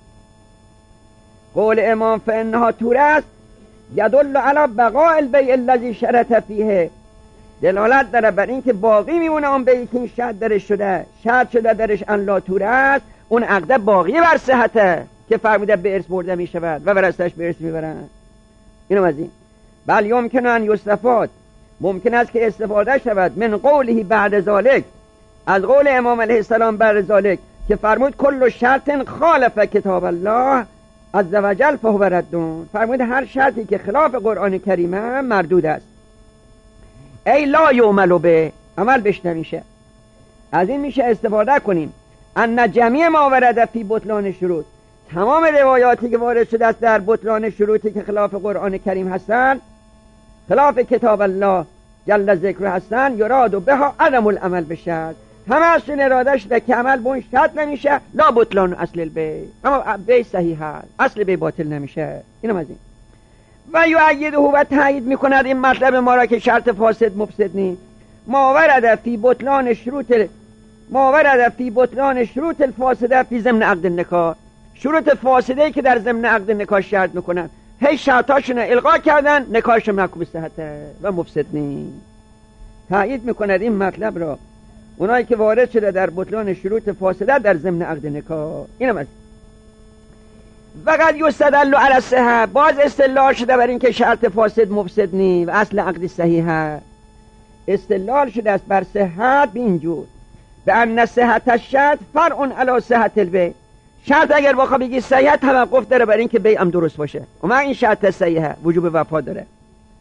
قول امام فانها تورث یدل علی بقاء البیع الذی شرط فیه، دلالت داره بر این که باقی میمونه اون بیعی که این شرط درش شده، شرط شده درش ان لا تورث، اون عقد باقی بر صحته که فرموده به ارث برده میشود و ورثه‌اش به ارث میبرن. اینو از این. بل یمکن ان یستفاد، ممکن است که استفاده شود من قوله بعد ذالک، از قول امام علیه السلام بعد ذالک که فرمود کل شرط خالف کتاب الله عز وجل فهو ردون، فرمود هر شرطی که خلاف قرآن کریمه مردود است، ای لا یعمل به، عمل بش نمیشه. از این میشه استفاده کنیم ان جمیع ما ورد فی بطلان شروط، تمام روایاتی که وارد شده است در بطلان شروطی که خلاف قرآن کریم هستند، خلاف کتاب الله جل ذکر هستند، یراد و بها عدم العمل به شرط، همه اشون اراده شده که عمل به اون شرط نمیشه، لا بطلان اصل البیع، اما بیع صحیح هست، اصل بیع باطل نمیشه. اینم از این. و یؤیده و تایید میکند این مطلب ما را که شرط فاسد مفسد نیست. ما ورد فی بطلان شروط ما ورد فی بطلان شروط الفاسده فی ضمن عقد النکاح، شروط فاسده که در ضمن عقد نکاح شرط میکنن، هی شرطاشون الغا کردن، نکاحشون مکوب صحته و مفسد نیست. تایید میکند این مطلب را اونایی که وارد شده در بطلان شروط فاسده در ضمن عقد نکاح. اینم از وقد یستدل علی الصحه، باز استدلال شده بر این که شرط فاسد مفسد نیست و اصل عقد صحیحه. استدلال شده است بر صحت به اینجور، به ان صحت الشرط فرع علی صحت البیع، شرط اگر بخواه بگی صحیح توقف داره بر این که بیع هم درست باشه، اما این شرط صحیحه وجوب وفا داره.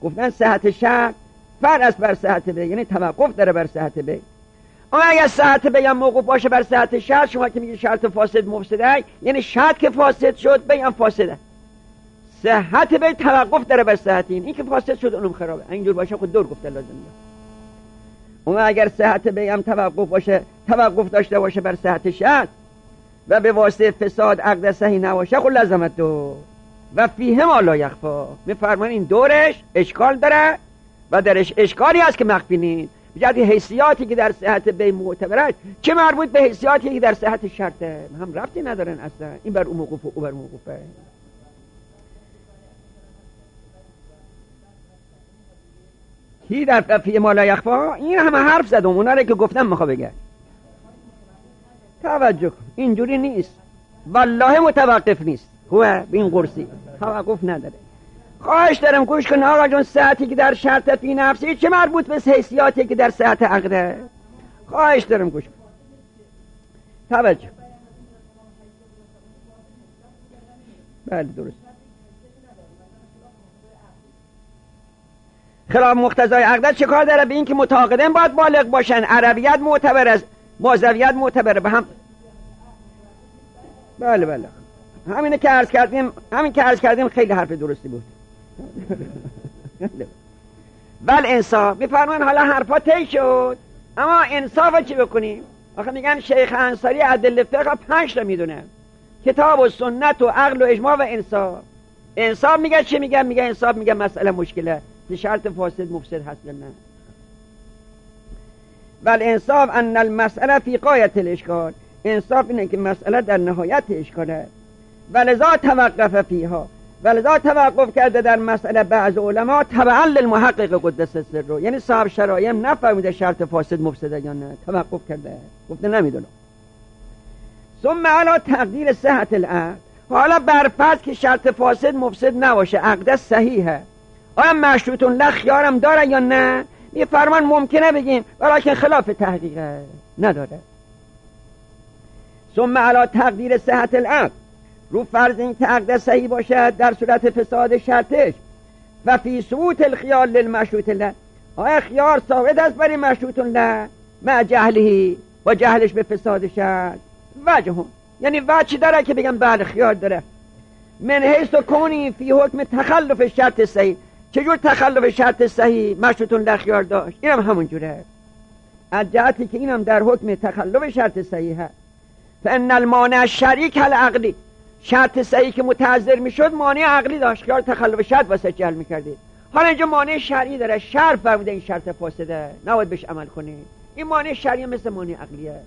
گفتن صحت شرط فرع است بر صحت به، یعنی توقف داره بر صحت به. اما اگر صحت به هم موقوف باشه بر صحت شرط، شما که میگی شرط فاسد مفسده، یعنی شرط که فاسد شد به هم فاسده. صحت به توقف داره بر صحت این، این که فاسد شد اونم خرابه. اینجور باشه خود دور گفته لازم میاد. اما اگر صحت به هم توقف باشه، توقف داشته باشه بر صحت شرط و به واسطه فساد عقد صحیح نباشه، خود لازمت دو و فیه ما لا یخفا. میفرمان این دورش اشکال داره و درش اشکالی هست که مخفی نیست. بجد حیثیاتی که در صحت بی معتبره چه مربوط به حیثیاتی که در صحت شرطه هم ربطی ندارن اصلا. این بر اون موقوف و او بر موقوفه. کی در فیه ما لا یخفا؟ این همه حرف زدم، اونا رو که گفتم میخوا بگه. توجه کن اینجوری نیست، والله متوقف نیست. خوبه به این قرصی توقف نداره. خواهش دارم گوش کن آقا جون، صحتی که در شرط فی نفسی چه مربوط به حیثیاتی که در صحت عقده؟ خواهش دارم گوش کن. توجه. بله درست. خلاف مقتضای عقده چه کار داره؟ به این که متعاقدین باید بالغ باشن، عربیت معتبر است، مازویت معتبره به هم. بله بله همینه که عرض کردیم، همین که عرض کردیم خیلی حرف درستی بود. بل انصاف میفرمان حالا حرفا طی شد، اما انصاف چی بکنیم؟ آخه میگن شیخ انصاری ادله فقه پنج تا میدونه، کتاب و سنت و عقل و اجماع و انصاف. انصاف میگه چی میگه؟ میگه انصاف میگه مسئله مشکله که شرط فاسد مفسد هست یا نه. بل انصاف ان المسئله فی غایت الاشکال، انصاف اینه که مسئله در نهایت اشکاله. ولذا توقف فیها، ولذا توقف کرده در مسئله بعض علما تبعا للمحقق قدس سره، یعنی صاحب شرایم نفهمیده شرط فاسد مفسده یا نه، توقف کرده گفته نمیدونم. ثم علی تقدیر صحت العقد، حالا بر فرض که شرط فاسد مفسد نباشه، عقد صحیحه، آیا مشروط له خیارم داره یا نه؟ میفرمان ممکنه بگیم ولیکن خلاف تحقیقه، نداره. ثم علی تقدیر صحت العقد، رو فرض این که عقد صحیح باشد در صورت فساد شرطش و فی ثبوت الخیار للمشروط له، آیا خیار ثابت است برای مشروط له مع جهله و جهلش به فساد شرط؟ وجه، یعنی وجه داره که بگم بله خیار داره. من حیث و کونی فی حکم تخلف شرط صحیح، چجور تخلف شرط صحیح مشروط له خیار داشت؟ اینم همون جوره، از جهتی که اینم در حکم تخلف شرط صحیحه. فان المانع شریک العقلی، شرط صحیح که متعذر میشد مانع عقلی داشت، خیال تخلف شرط واسه جل میکردید. حالا اینجا مانع شرعی داره، شرع فرموده این شرط فاسده نباید بهش عمل کنی. این مانع شرعی مثل مانع عقلیه.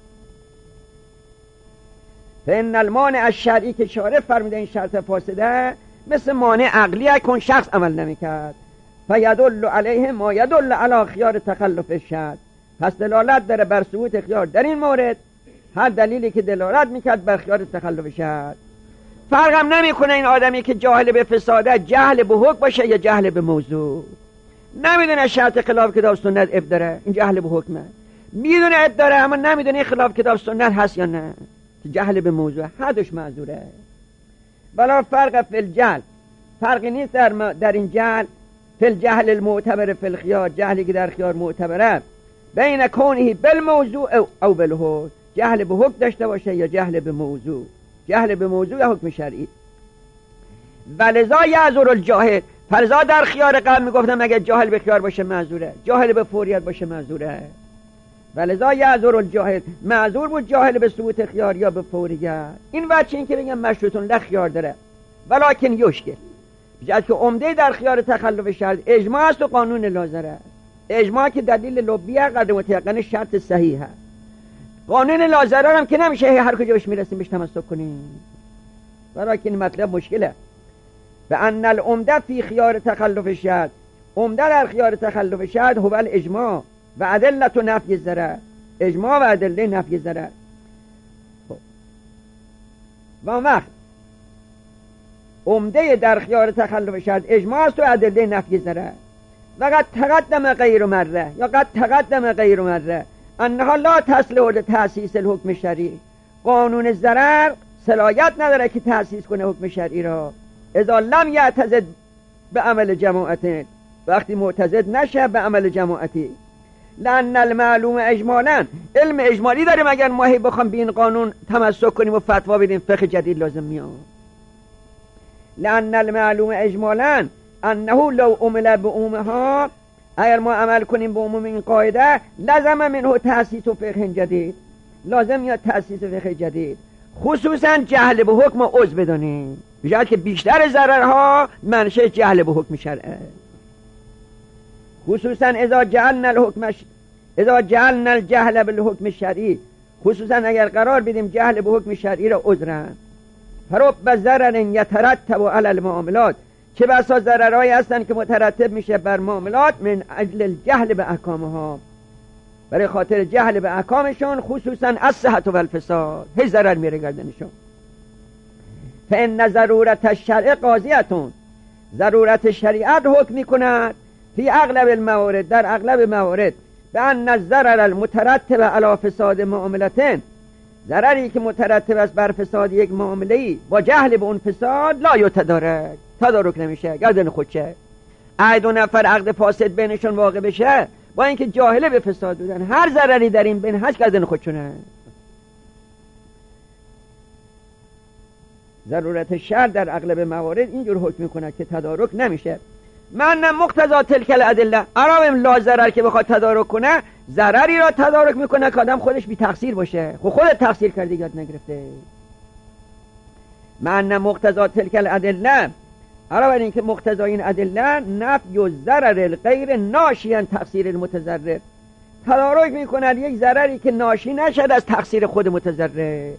فان المانع الشرعی که شارع فرموده این شرط فاسده مثل مانع عقلیه کن شخص عمل نمیکرد. فیدل علیه ما یدل علی خیار تخلف شرط، پس دلالت داره بر ثبوت خیار در این مورد هر دلیلی که دلالت میکرد بر خیار تخلف شرط. فرقم نمیکنه این آدمی که جاهل به فساده جهل به حکم باشه یا جهل به موضوع، نمیدونه شرط خلاف کتاب سنت اب داره، این جهل به حکمه. میدونه اب داره اما نمیدونه خلاف کتاب سنت هست یا نه، جهل به موضوع، حدش معذوره. بلا فرق فی الجهل، فرقی نیست در, م... در این جهل فی الجهل المعتبر فی الخیار، جهلی که در خیار معتبره، بین کونه بالموضوع او, او بالحکم، جهل به حکم داشته باشه یا جهل به موضوع، جهل به موضوع یا حکم شرعی. ولذا یعذر الجاهل، فرضا در خیار قبل میگفتم اگه جاهل به خیار باشه معذوره، جاهل به فوریت باشه معذوره. ولذا یعذر الجاهل، معذور بود جاهل به ثبوت خیار یا به فوریت. این بچه این که بگم مشروطون له خیار داره ولکن یشکل، بجد که عمده در خیار تخلف شرط اجماع است و قانون لازره. اجماع که دلیل لبیه قدر متیقن شرط صحیحه، قانون لازره هم که نمیشه هر کجا بهش میرسیم بهش تمسک کنیم، ولکن مطلب مشکله. و ان العمده فی خیار تخلف شرط، عمده در خیار تخلف شرط هو الاجماع و ادله نفی الضرر، اجماع و ادله نفی الضرر. و وقت عمده در خیار تخلف شرط اجماع است و ادله نفی الضرر. و قد تقدم غیر مره، یا قد تقدم غیر مره انها لا تصلح لتأسیس الحکم شرعی، قانون ضرر صلاحیت نداره که تأسیس کنه حکم شرعی را، اذا لم یعتزد به عمل جماعت، وقتی معتضد نشه به عمل جماعتی. لأن المعلوم اجمالا، علم اجمالی داریم، اگر ما هی بخوام به این قانون تمسک کنیم و فتوا بدیم فقه جدید لازم میاد. لأن المعلوم اجمالا انه لو عمل بعمومها، اگر ما عمل کنیم به عموم این قاعده، لازم منه تأسیس و فقه جدید، لازم یا تأسیس فقه جدید، خصوصا جهل به حکم عضو بدانیم، میشه که بیشتر ضررها منشأ جهل به حکم شرعه. خصوصا اذا جعلنا الحكم ش... اذا جعلنا الجهل بالحكم الشرعی، خصوصا اگر قرار بدیم جهل به حکم شرعی را عذرن. فرب ضرر یترتب علی المعاملات، چه بسا ضررهایی هستند که مترتب میشه بر معاملات، من اجل الجهل به احکامها، برای خاطر جهل به احکامشون، خصوصا الصحت و الفساد، هیچ ضرر میره گردنشون. فان ضرورت الشرع قاضیتون، ضرورت شریعت حکم میکند فی اغلب الموارد، در اغلب موارد، به ان الضرر المترتب علی فساد معاملتين، ضرری که مترتب است بر فساد یک معامله‌ای با جهل به اون فساد، لا یتدارک، تدارک نمیشه، گردن خودشه. اگه دو نفر عقد فاسد بینشون واقع بشه با اینکه جاهله به فساد بودن، هر ضرری در این بین هست گردن خودشونه. ضرورت شرع در اغلب موارد اینجور حکم میکنه که تدارک نمیشه. من مقتضا تلک الادله، ارام لا ضرر که بخواد تدارک کنه، ضرری را تدارک میکنه که آدم خودش بی تقصیر باشه. خب خودت تقصیر کردی یاد نگرفته. من مقتضا تلک الادله، ارام این که مقتضا این ادله نفی و ضرر الغیر ناشیاً تقصیر المتضرر، تدارک میکنه یک ضرری که ناشی نشد از تقصیر خود متضرر،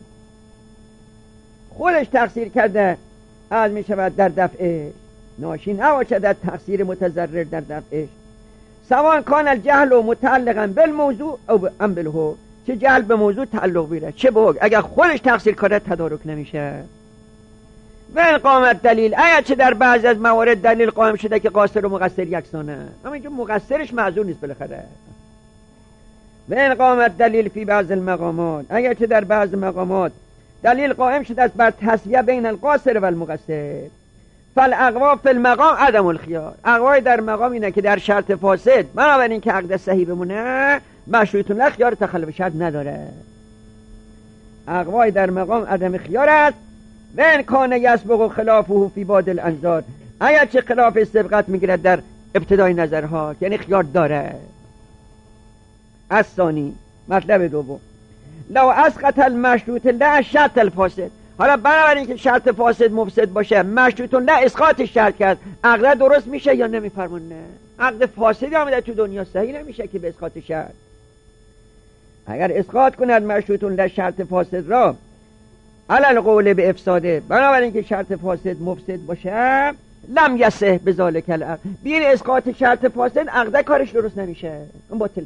خودش تقصیر کرده از میشود در دفعه، ناشی نباشد از تقصیر متضرر در دفعش. سواء کان الجهل متعلقا بالموضوع او ام بالحکم، چه جهل به موضوع تعلق بیره چه به حکم، اگر خودش تقصیر کنه تدارک نمیشه. و اقامت دلیل، اگر چه در بعضی از موارد دلیل قائم شده که قاصر و مقصر یکسانه، اما اینجا مقصرش معذور نیست بالاخره. و اقامت دلیل فی بعض المقامات، اگر چه در بعض مقامات دلیل قائم شده است بر تسویه بین القاصر و المقصر، فالاقوا فی المقام عدم الخیار، اقوای در مقام اینه که در شرط فاسد بنابراین که عقد صحیح بمونه مشروط له خیار تخلف شرط نداره. اقوای در مقام عدم خیار است. و ان کان یسبق خلافه فی بعض الانظار، اگر چه خلاف سبقت میگیرد در ابتدای نظرها، یعنی خیار داره. الثانی، مطلب دوم، لو اسقط المشروط له شرط الفاسد، حالا بنابراین که شرط فاسد مفسد باشه مشروط له اسقاط شرط کرد، عقد درست میشه یا نمیفرمونه؟ عقد فاسدی آمده تو دنیا صحیح نمیشه که به اسقاط شرط. اگر اسقاط کند مشروط له شرط فاسد را علل قول به افساده، بنابراین که شرط فاسد مفسد باشه، لم یصح بذالک العقد، بین اسقاط شرط فاسد عقد کارش درست نمیشه، اون باطله،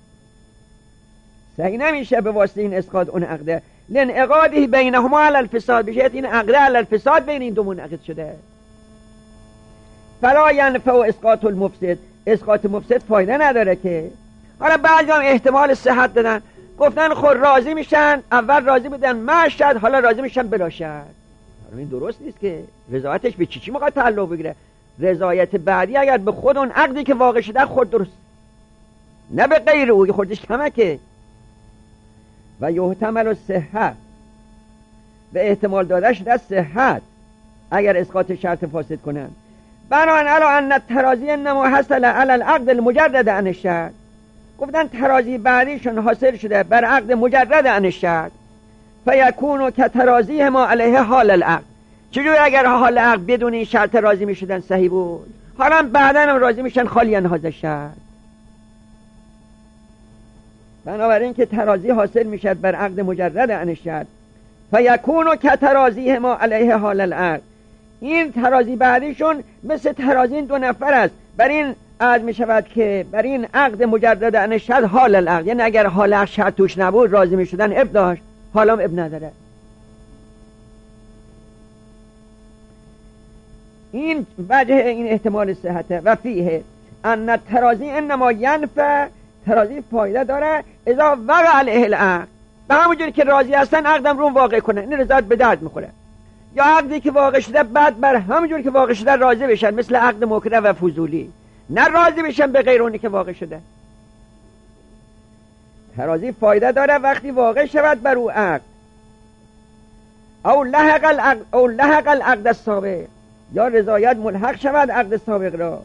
صحیح نمیشه به واسطه این اسقاط اون عقده. لن اقاده بینهما علی الفساد، بشه این عقده علی الفساد بین این دو منعقد شده. فلا ینفع اسقاط المفسد، اسقاط مفسد فایده نداره که. حالا بعضی هم احتمال صحت دادن، گفتن خود راضی میشن، اول راضی بودن مشهد، حالا راضی میشن بلا شهر. این درست نیست که. رضایتش به چی چی میخواد تعلق بگیره؟ رضایت بعدی اگر به خود اون عقدی که واقع شده خود درست، نه به غیر او، خودش کمکه. و یحتمل الصحه، به احتمال داده شده صحت اگر اسقاط شرط فاسد کنن. بنابراین علی ان التراضی انما حصل علی العقد المجرد عن الشرط، گفتن ترازی بعدیشون حاصل شده بر عقد مجرد عن الشرط، فیکون کترازیه ما علیه حال العقد. چجوری اگر حال عقد بدون این شرط راضی میشدن صحیح بود، حالا بعدا هم راضی میشن خالی عن هذا الشرط. بنابراین که ترازی حاصل میشد بر عقد مجرد عن الشرط، فیکون کترازیه ما علیه حال العقد، این ترازی بعدیشون مثل ترازی این دو نفر است، بر این عقد می شود که بر این عقد مجرد عن الشرط حال العقد، یعنی اگر حال عقد شرط توش نبود راضی می شدن اب داشت، حالا هم اب نداره. این وجه این احتمال صحته. و فیه ان الترازی انما ینفع، ترازی فایده داره اذا وقع علیه العقد، به همونجوری که راضی هستن عقدم رو واقع کنه، این رضایت به درد میخوره. یا عقدی که واقع شده بعد بر همونجوری که واقع شده راضی بشن، مثل عقد مکره و فضولی. نه راضی بشن به غیر اونی که واقع شده. ترازی فایده داره وقتی واقع شود بر او عقد، او لحق العقد او لحق العقد السابق، یا رضایت ملحق شود عقد سابق را.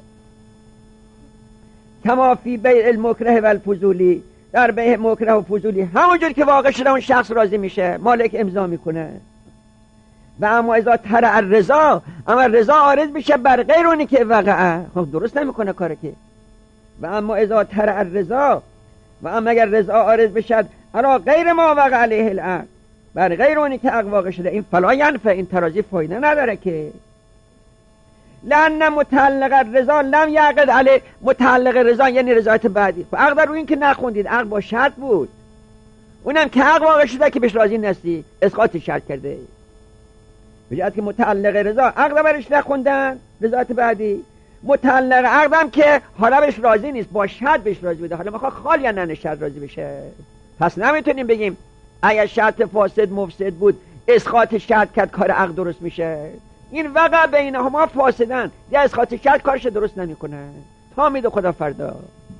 کما فی بیع المکره و الفضولی، در بیع مکره و فضولی همونجور که واقع شده اون شخص راضی میشه، مالک امضا میکنه. و اما اذا ترع الرضا، اما رضا عارض میشه بر غیر اونی که وقعه، خب درست نمیکنه کاره که. و اما اذا ترع الرضا، و اما اگر رضا عارض بشد الا غیر ما وقع علیه العقد، بر غیر اونی که عقد واقع شده، این فلا ینفع، این ترازی فایده نداره که. لأن متعلق الرضا لم یعقد علیه، متعلق رضا یعنی رضایت بعدی. خب عقد رو این که نخوندید، عقد با شرط بود، اونم که عقد واقع شده که بهش راضی نستی، اسقاط شرط کرده. بجاید که متعلق رضا عقد برش نخوندن، رضایت بعدی. متعلق عقدم که حالا بهش راضی نیست، با شرط بهش راضی بوده، حالا میخواد خال یا نه شرط راضی بشه. پس نمیتونیم بگیم اگر شرط فاسد مفسد بود اسقاط شرط کرد کار عقد درست میشه. این وقع بینهما فاسدن، یا اسقاط شرط کارش درست نمیکنه. تا امید خدا فردا.